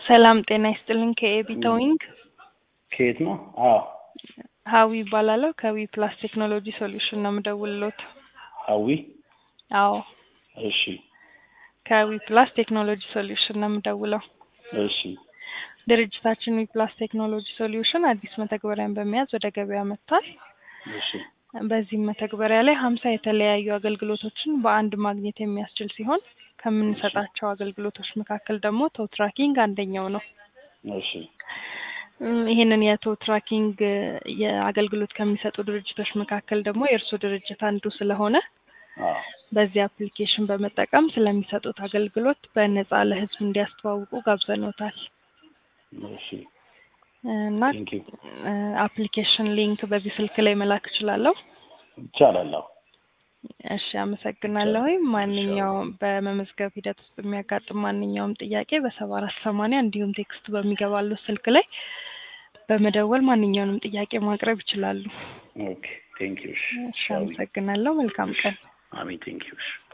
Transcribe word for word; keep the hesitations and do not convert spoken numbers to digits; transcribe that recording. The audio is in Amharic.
ሰላም ጤና ይስጥልኝ ከኤቢ ቶዊንግ ከየት ነው? አዎ ሀዊ ይባላል ከዊ ፕላስ ቴክኖሎጂ ሶሉሽን ነው የምደውልልዎት። ሀዊ አዎ እሺ ከዊ ፕላስ ቴክኖሎጂ ሶሉሽን ነው የምደውለው። እሺ ድርጅታችን ዊ ፕላስ ቴክኖሎጂ ሶሉሽን አዲስ መተግበሪያን በመያዝ ወደ ገበያ መጥቷል። እሺ በዚህ መተግበሪያ ላይ ሀምሳ የተለያዩ አገልግሎቶችን በአንድ ማግኘት የሚያስችል ሲሆን ከምንሰጣቸው አገልግሎቶች መካከል ደግሞ ቶው ትራኪንግ አንደኛው ነው። እሺ ይሄንን የቶው ትራኪንግ የአገልግሎት ከሚሰጡ ድርጅቶች መካከል ደግሞ የእርሱ ድርጅት አንዱ ስለሆነ አዎ በዚህ አፕሊኬሽን በመጠቀም ስለሚሰጡት አገልግሎት በነፃ ለህዝብ እንዲያስተዋውቁ ጋብዘኖታል። እሺ እና አፕሊኬሽን ሊንክ በዚህ ስልክ ላይ መላክ እችላለሁ? ይቻላል። እሺ አመሰግናለሁ። ማንኛውም በመመዝገብ ሂደት ውስጥ የሚያጋጥም ማንኛውም ጥያቄ በሰባ አራት ሰማንያ እንዲሁም ቴክስት በሚገባሉ ስልክ ላይ በመደወል ማንኛውንም ጥያቄ ማቅረብ ይችላሉ። ኦኬ ቴንክ ዩ። እሺ አመሰግናለሁ። መልካም ቀን። አሜን ቴንክ ዩ።